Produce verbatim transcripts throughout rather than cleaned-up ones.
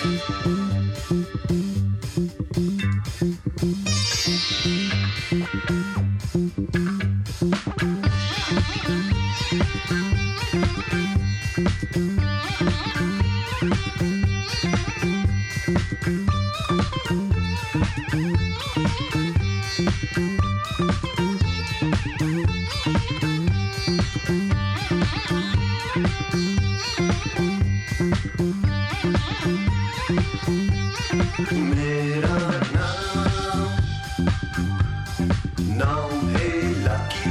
मेरा नाम नाम है Lucky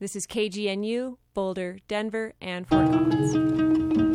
This is K G N U, Boulder, Denver, and Fort Collins.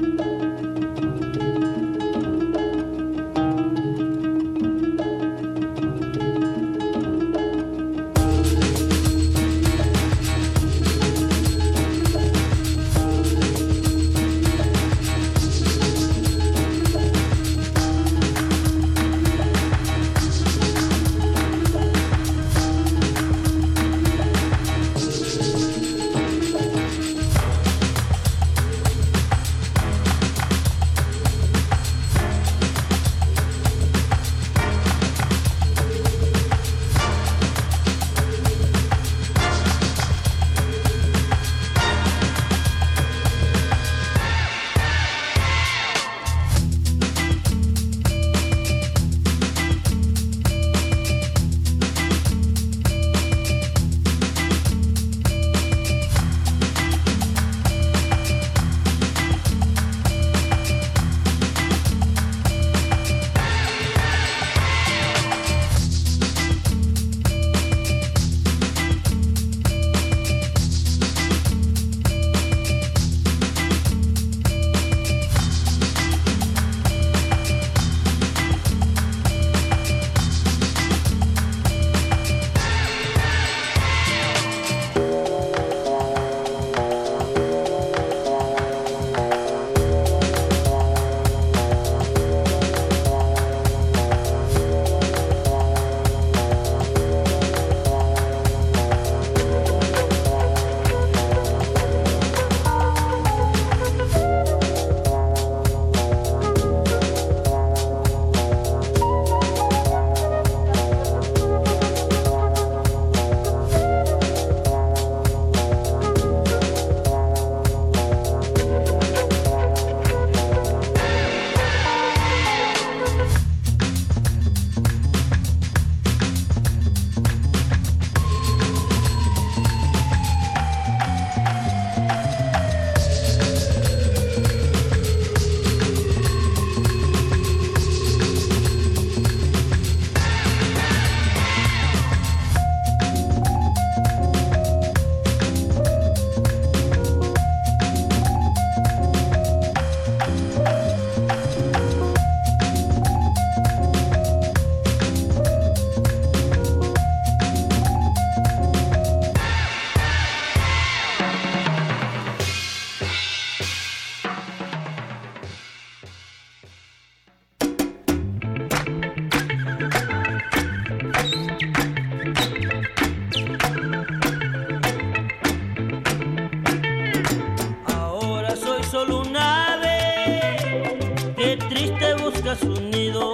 Su nido.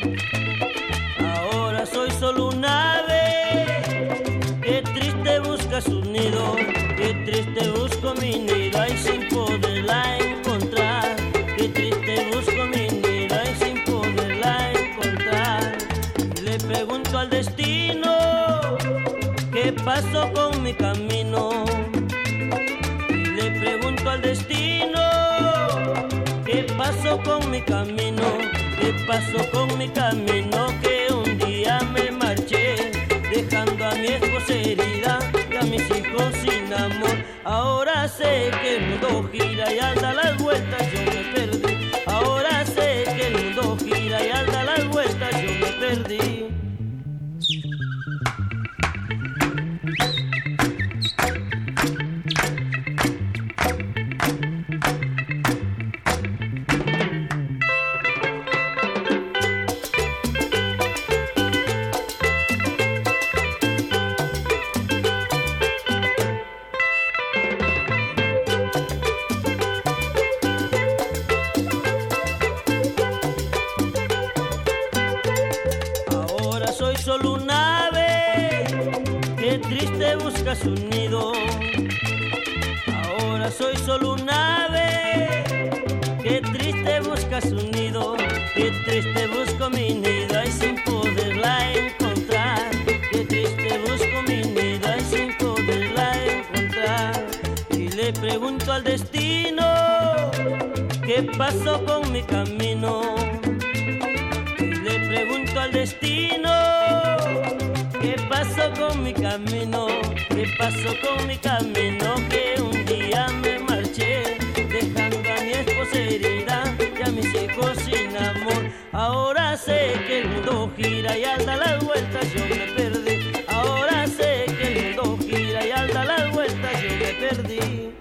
Ahora soy solo un ave que triste busca su nido, que triste busco mi nido y sin poderla encontrar, que triste busco mi nido y sin poderla encontrar. Le pregunto al destino qué pasó con mi camino, le pregunto al destino qué pasó con mi camino. ¿Qué pasó con mi camino? Que un día me marché, dejando a mi esposa herida y a mis hijos sin amor. Ahora sé que el mundo gira y al dar las vueltas yo me perdí. Ahora sé que el mundo gira y al dar las vueltas yo me perdí. Solo un ave que triste busca su nido. Ahora soy solo un ave que triste busca su nido, que triste busco mi nido y sin poderla encontrar, que triste busco mi nido y sin poderla encontrar. Y le pregunto al destino qué pasó con mi camino. Le pregunto al destino qué pasó con mi camino, qué pasó con mi camino? Que un día me marché, dejando a mi esposa herida y a mis hijos sin amor. Ahora sé que el mundo gira y al dar las vueltas yo me perdí. Ahora sé que el mundo gira y al dar las vueltas yo me perdí.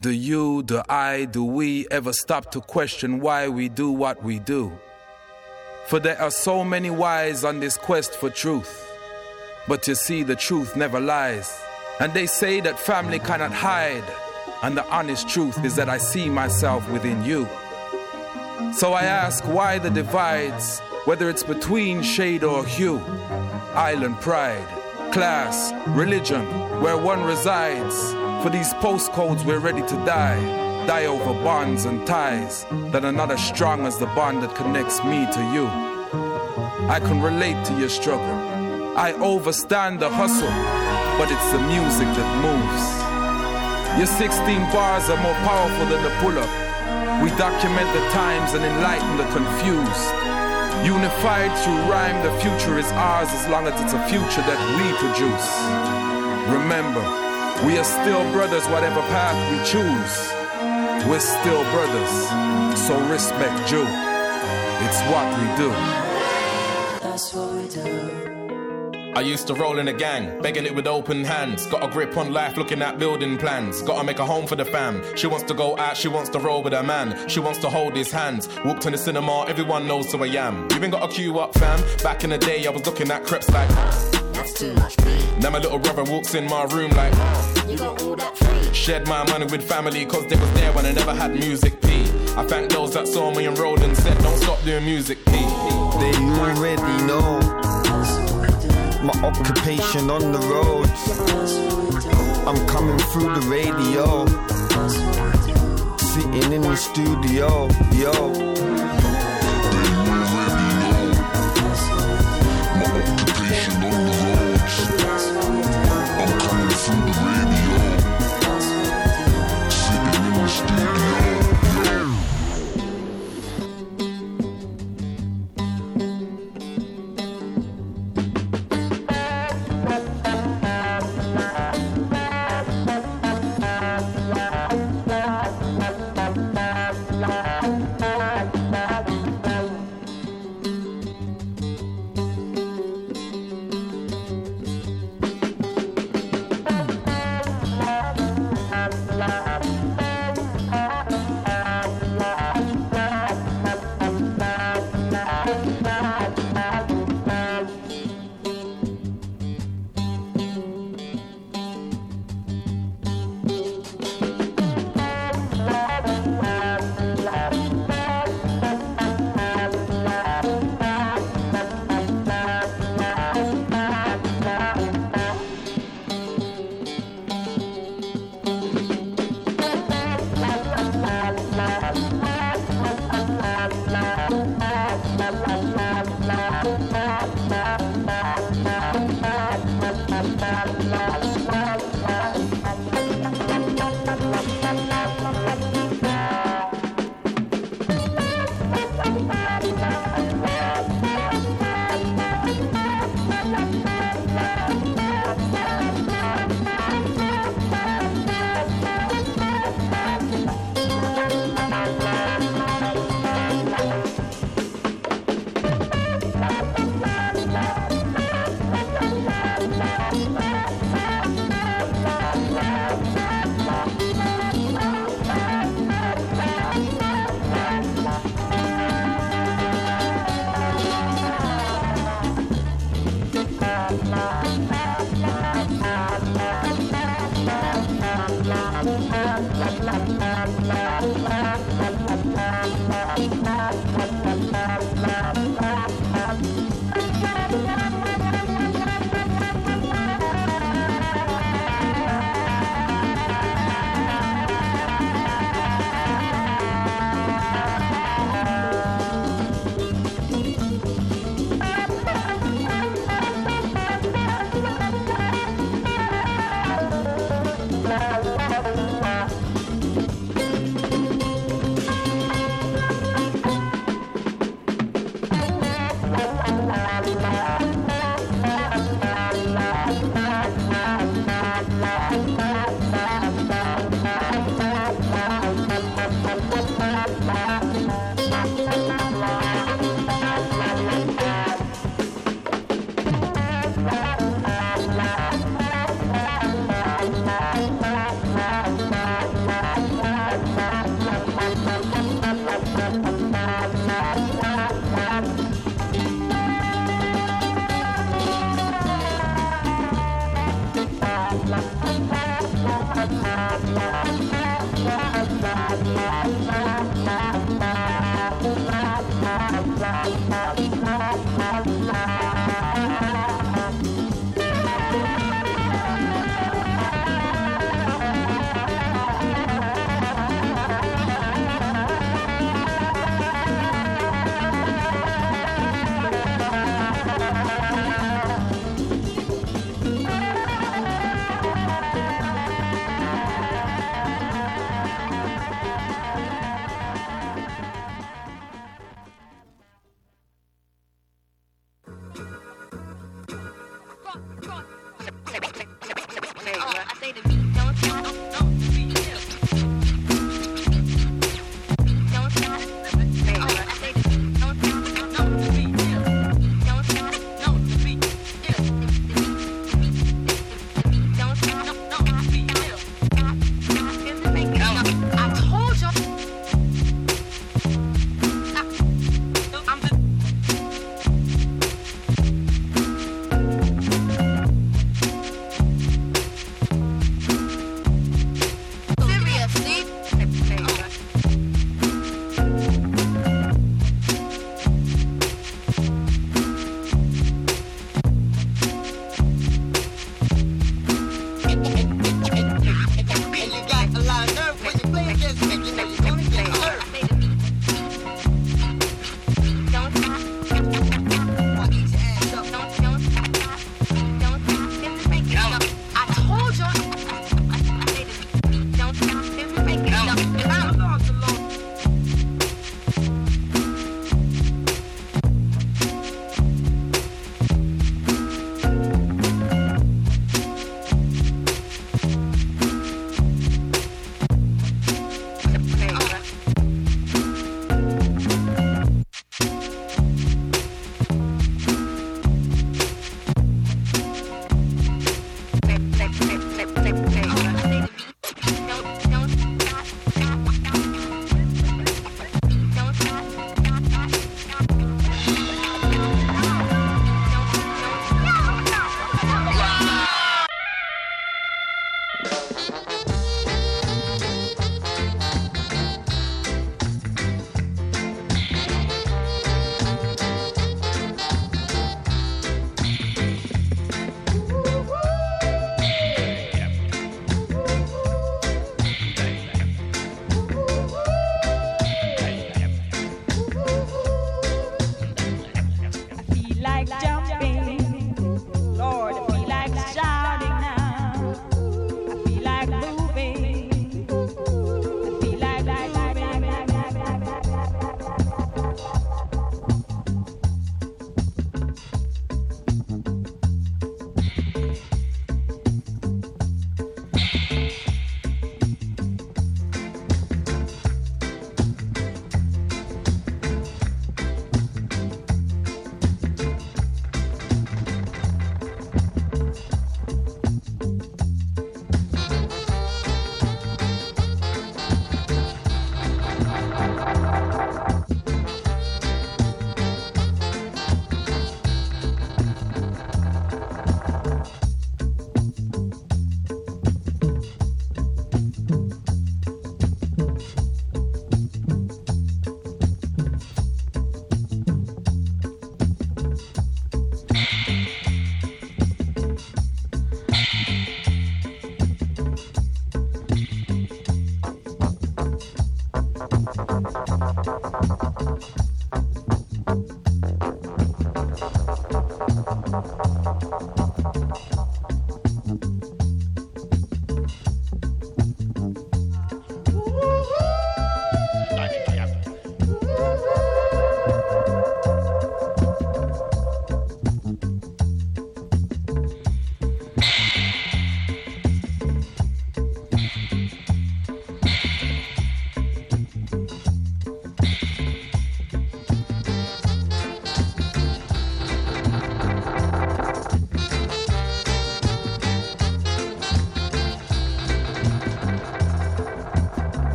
Do you, do I, do we ever stop to question why we do what we do? For there are so many whys on this quest for truth. But you see, the truth never lies. And they say that family cannot hide. And the honest truth is that I see myself within you. So I ask, why the divides, whether it's between shade or hue? Island pride, class, religion, where one resides. For these postcodes we're ready to die. Die over bonds and ties that are not as strong as the bond that connects me to you. I can relate to your struggle. I overstand the hustle, but it's the music that moves. Your sixteen bars are more powerful than the pull-up. We document the times and enlighten the confused. Unified through rhyme, the future is ours as long as it's a future that we produce. Remember, we are still brothers whatever path we choose. We're still brothers, so respect you. It's what we do. That's what we do. I used to roll in a gang, begging it with open hands. Got a grip on life, looking at building plans. Gotta make a home for the fam. She wants to go out, she wants to roll with her man. She wants to hold his hands. Walked in the cinema, everyone knows who I am. You ain't got a queue up, fam. Back in the day, I was looking at creps like, that's too much pain. Now my little brother walks in my room like, you got all that free. Shared my money with family cause they was there when I never had music P. I thank those that saw me enrolled and said don't stop doing music P. They already know my occupation on the road. I'm coming through the radio, sitting in the studio, yo.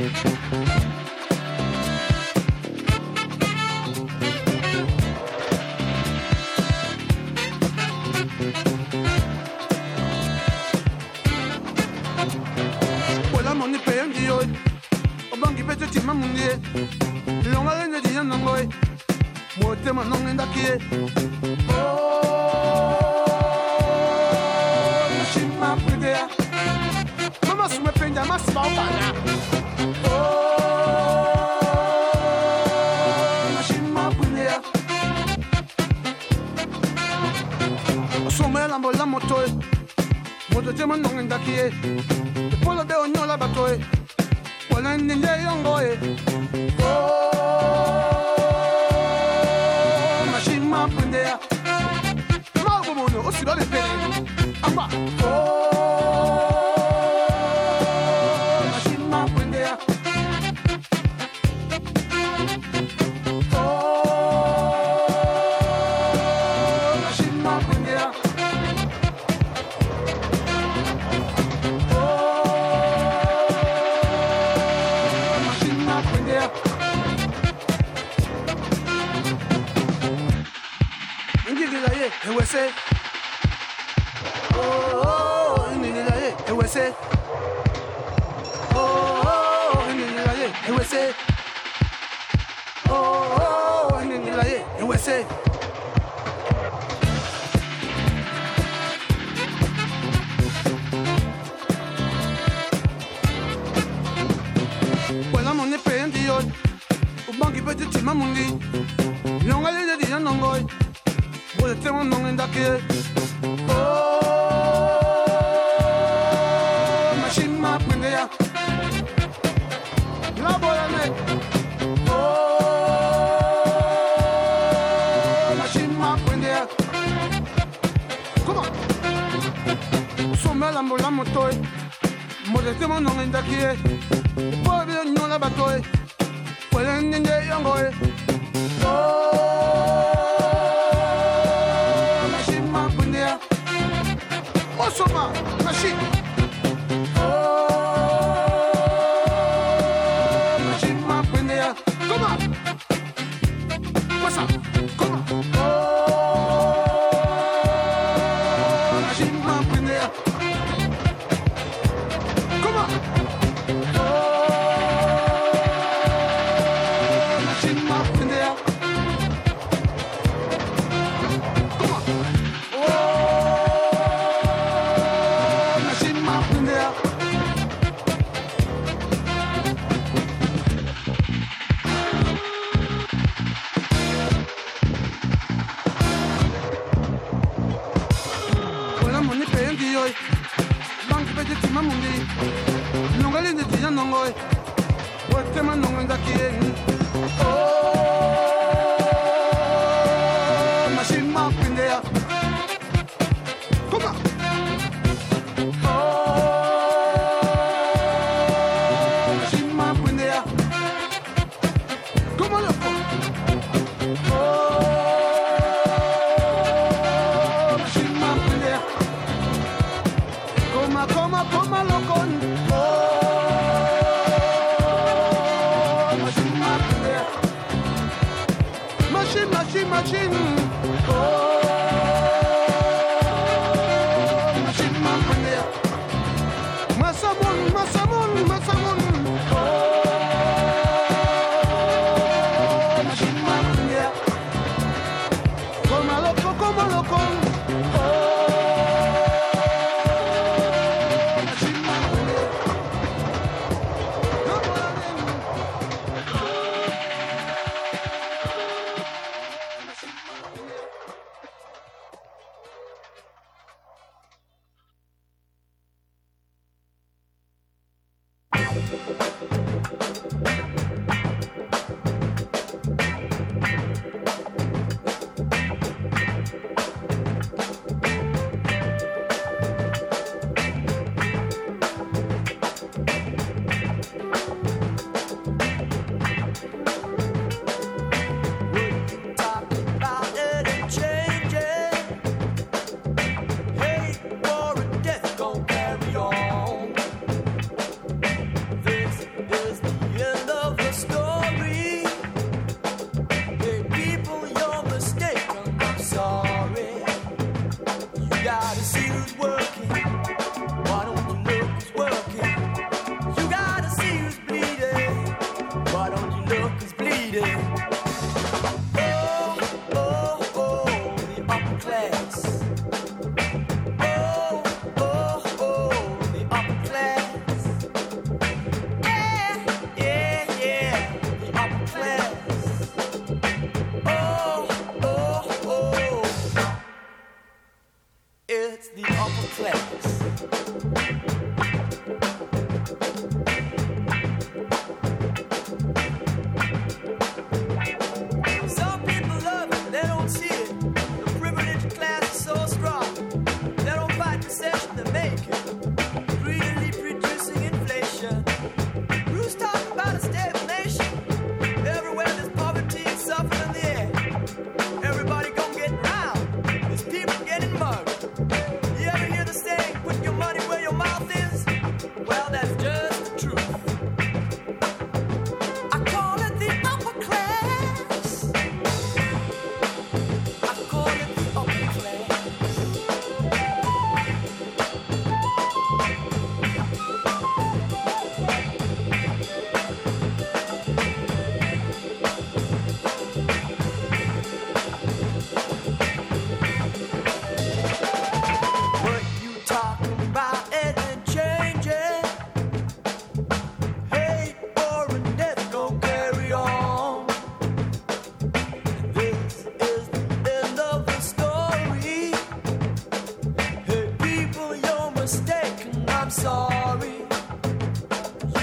This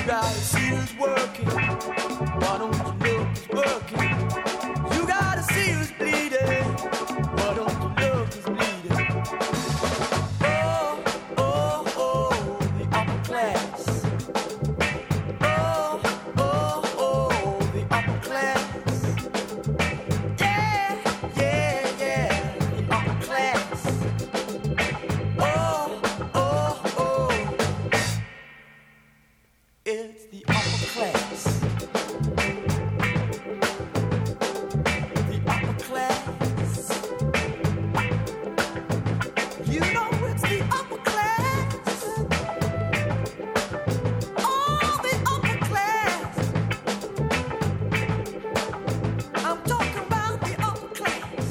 gotta see who's working. Why don't you look who's working? You gotta see who's bleeding. Why don't you look who's bleeding? Oh, oh, oh, the upper class. Oh, oh, oh, the upper class. Yeah, yeah, yeah, the upper class. Oh, oh, oh, it's the upper class. The upper class. You know it's the upper class. Oh, the upper class. I'm talking about the upper class.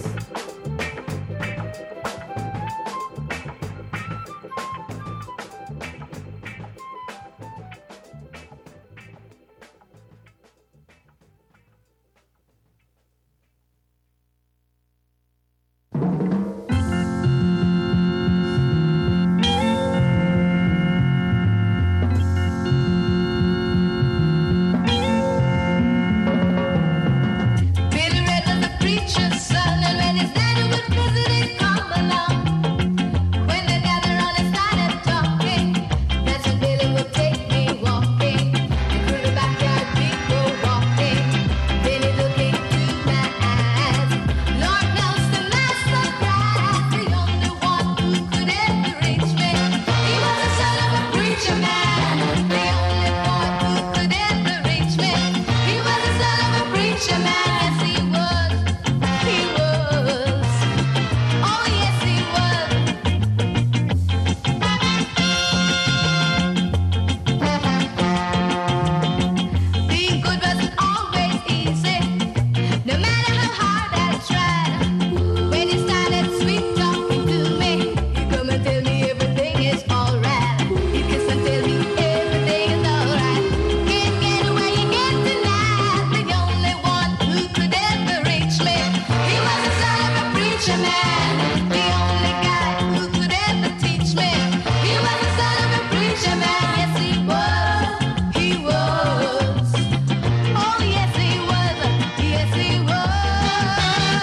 Billy Red was the preacher's son, and when his daddy was president, come along. When they gathered on and started talking, that's when Billy would take me walking. Through the backyard, people walking. Billy looking through my eyes. Lord knows the master cried, the only one who could ever reach me. He was the son of a preacher man, the only boy who could ever reach me. He was the son of a preacher man, yes he was, he was, oh yes he was. Being good wasn't always easy, no matter how hard I tried. When he started sweet talking to me, he come and tell me everything is alright. He kiss and tell me everything is alright. Can't get away, you get tonight. The only one who could ever reach me. He was the son of a preacher man, the only guy who could ever teach me. He was the son of a preacher man, yes he was, he was. Oh yes he was, yes he was.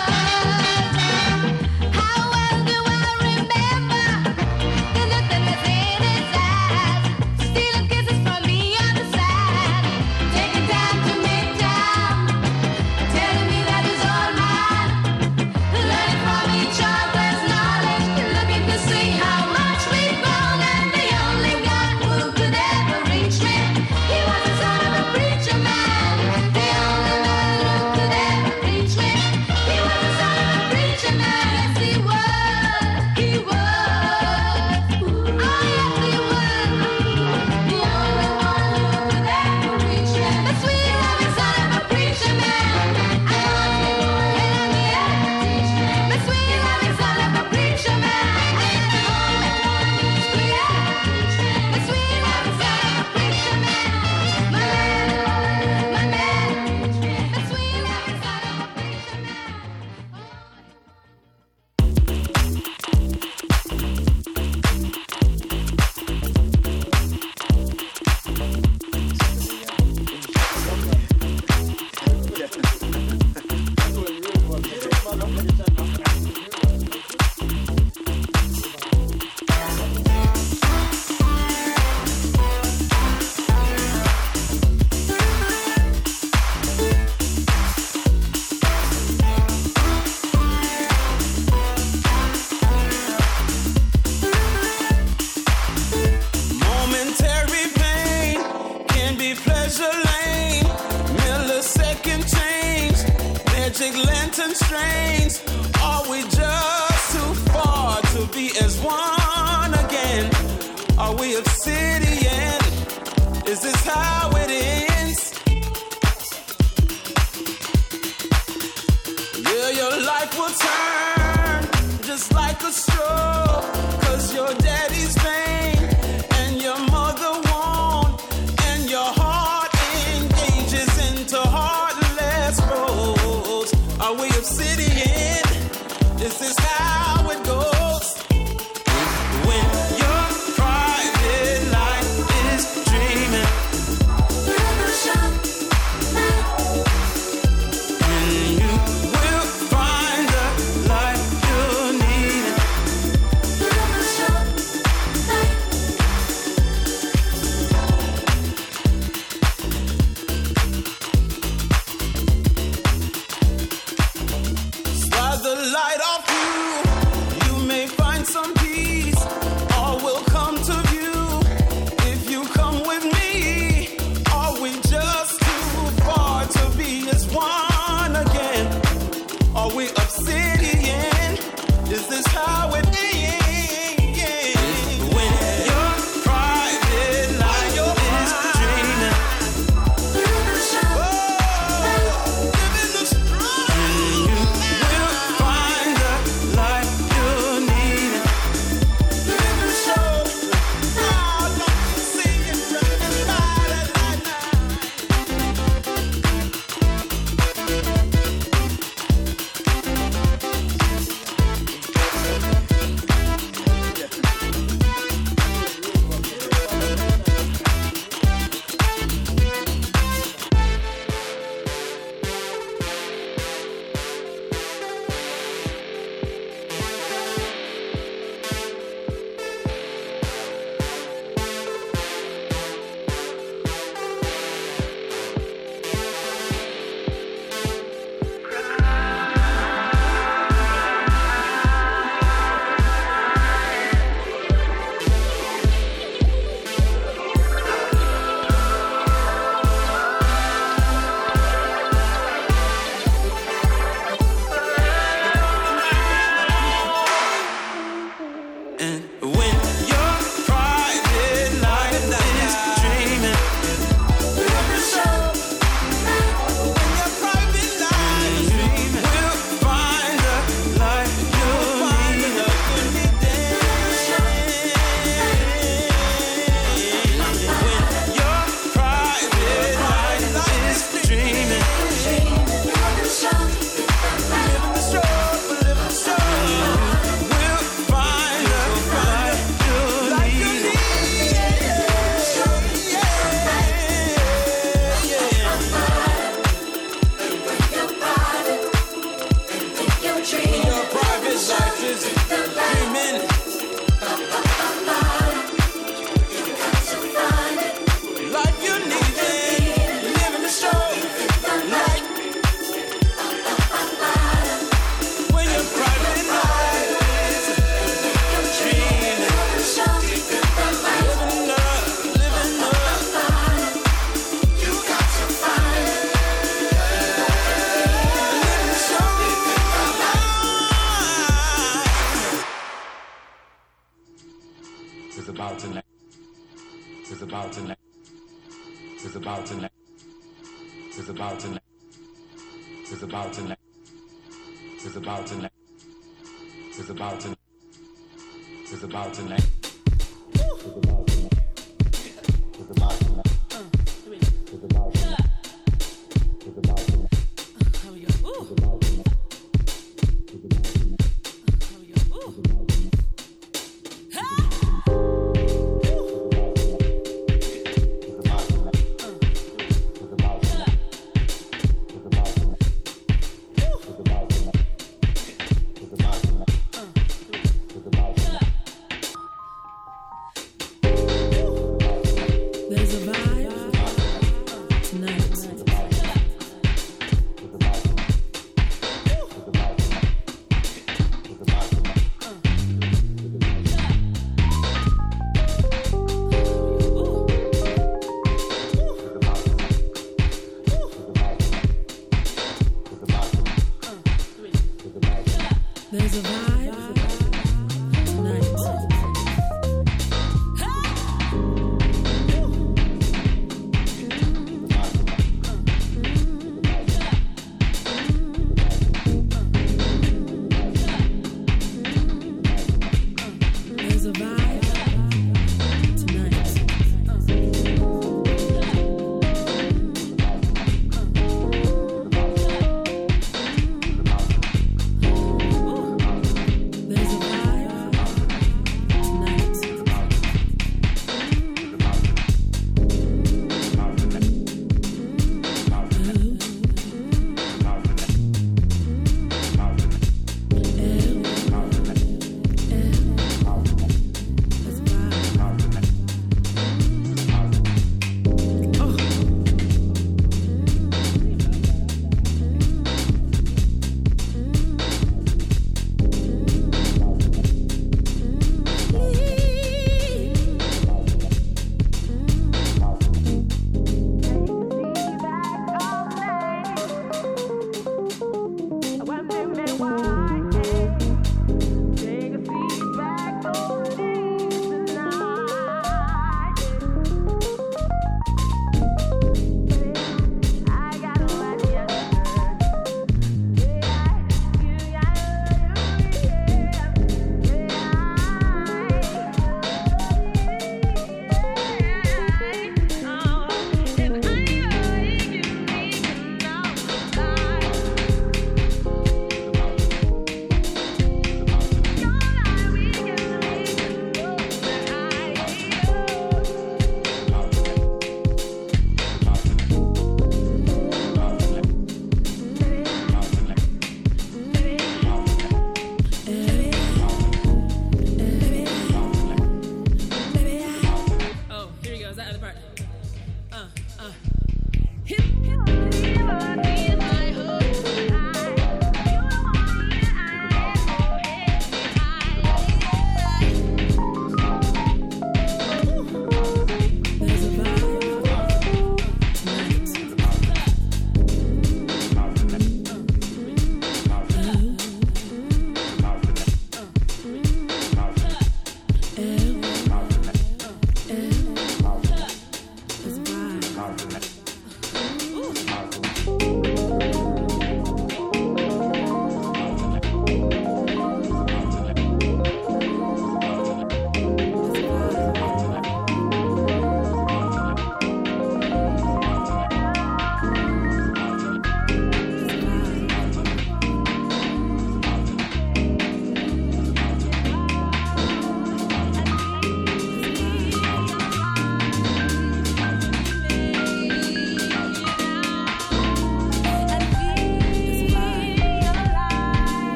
How well do I remember the look that was in his eyes, stealing kisses from me on the side, taking time to make time, telling me that it's all mine, learning from each other's knowledge, looking to see how much we've grown, and the only guy who could ever reach me. He was the son of a preacher man, the only man who could ever reach me. He was the son of a preacher man, yes he was, he was. Oh yes he was, the only one who could ever reach me. The sweet loving son of a preacher man, I want him more than he ever teach me. The sweet loving son of a preacher man, I am the only one who could ever teach me. The sweet loving son of a preacher man, my man, my man, the sweet loving son of a preacher man. Momentary pain can be pleasure lane. Millisecond change, magic lantern strains. Are we just too far to be as one again? Are we obsidian? Is this how it ends? Yeah, your life will turn just like a straw, 'cause your daddy's vain and your mother won't, and your heart engages into heartless roads. Are we obsidian? Is this how it goes? When your private life is dreaming, is about to land, is about to land, is about to land, is about to land, is about to land, is about to land, is about to land, is about to land, is about to land, is about to land. How we go? Is about to land, is about to land. How we go? Is about to land.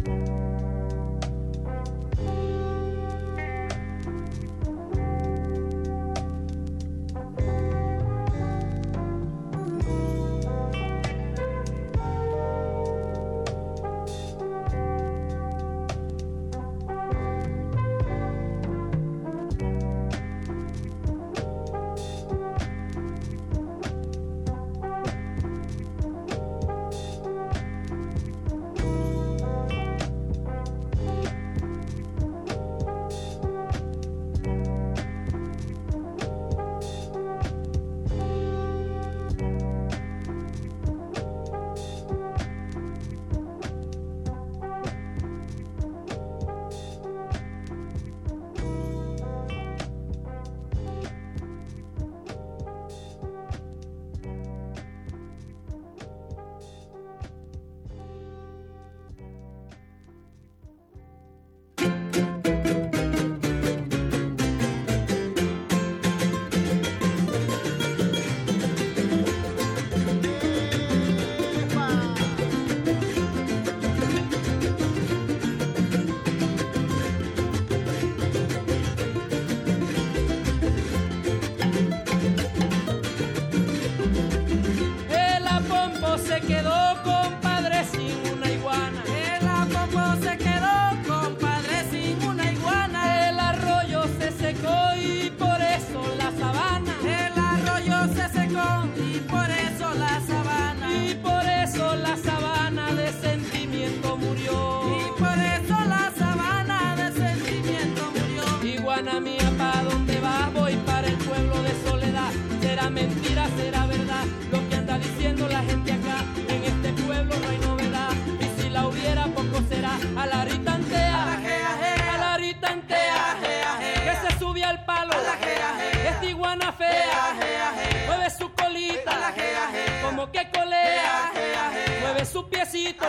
Mentira, será verdad lo que anda diciendo la gente acá. En este pueblo no hay novedad, y si la hubiera poco será. A la ritantea, a la ritantea, que se sube al palo, esta iguana fea, mueve su colita, como que colea, mueve su piecito,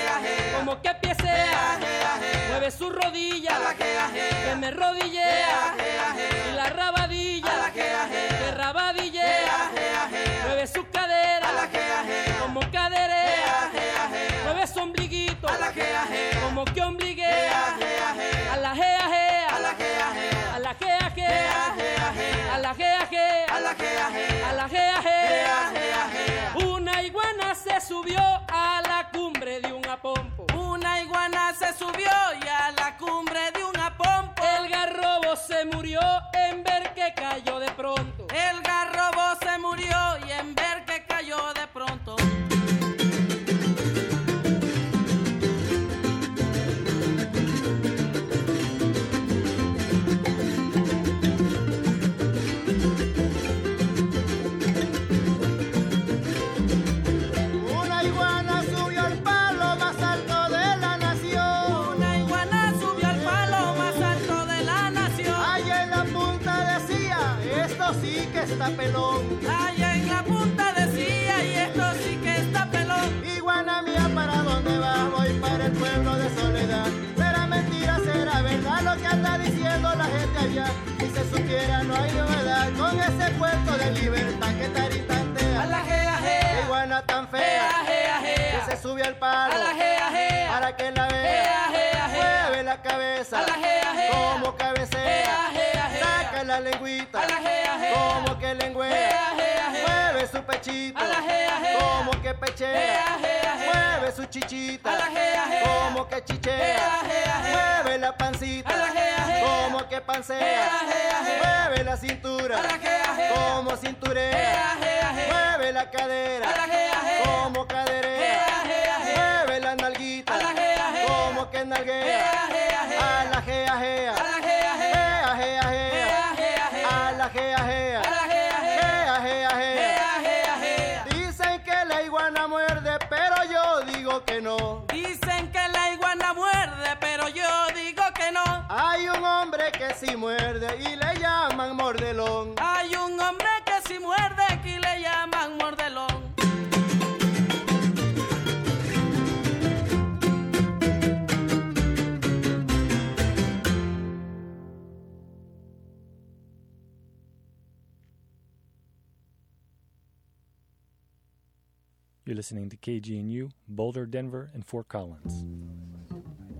como que piecea, mueve su rodilla, que me rodillea, y la rabadilla, que rabadillea, mueve su cadera, como caderea, mueve su ombliguito, como que ombliguea, a la gea gea, a la gea gea, a la gea gea, a la gea gea. Una iguana se subió a la cumbre de un apompo. Una iguana se subió y a la cumbre de un apompo. El garrobo se murió en ver que cayó de pronto. El garrobo se murió y en ver que cayó de pronto. Una iguana subió al palo más alto de la nación. Una iguana subió al palo más alto de la nación. Allá en la punta decía, esto sí que está pelón. Allá en la punta decía, y esto sí que está pelón. Iguana mía, ¿para dónde vas? Voy para el pueblo de Soledad. Será mentira, será verdad lo que anda diciendo la gente allá. Si se supiera no hay novedad con ese puerto de libertad que taritantea. A la gea gea, iguana tan fea, gea gea gea, que se sube al palo, a la gea gea, para que la vea, gea gea gea, mueve la cabeza, a la gea gea, como cabecea, gea gea gea, saca la lengüita, a la gea gea, como que lengüea, gea gea gea, mueve su pechito, a la gea gea, como que pechea, gea gea gea, mueve su chichita, a la gea gea, como que chichea, gea gea gea, mueve la pancita, a la gea gea, como que pancea, gea gea gea, mueve la cintura, a la gea gea, como cinturea, gea gea gea, mueve la cadera, a la gea gea, como caderea, gea gea gea, mueve la nalguita, a la gea gea, como que nalguea, gea gea gea, a la gea gea, a la gea gea, gea gea gea, gea gea gea, a la gea gea, a la gea gea, gea gea gea. gea gea gea. Dicen que la iguana muerde, pero yo digo que no. Dicen que la iguana muerde, pero yo digo que no. Hay un hombre que sí muerde y le llaman mordelón. Hay un hombre que sí muerde, que le llaman mordelón. You're listening to K G N U, Boulder, Denver, and Fort Collins.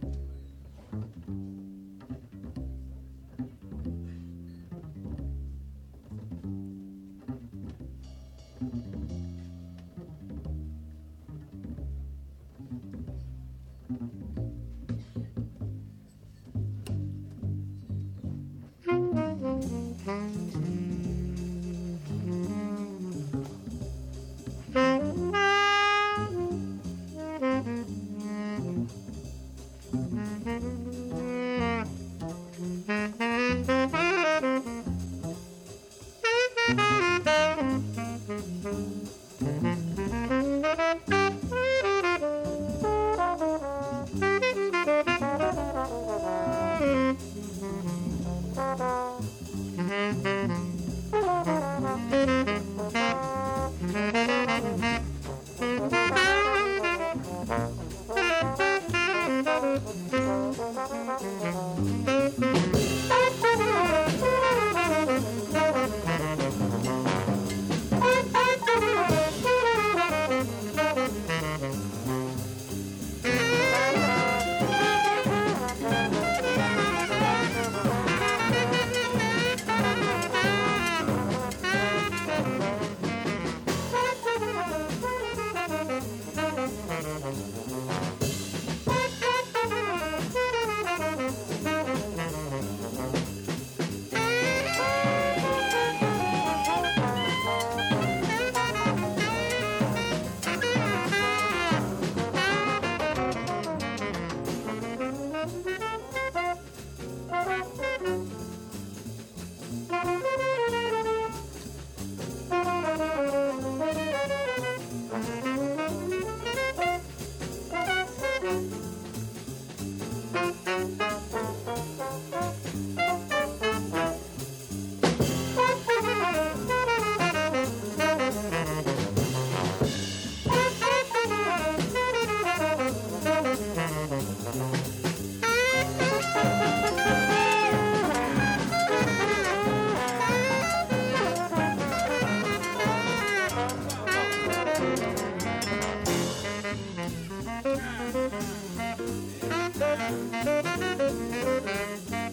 Thank you.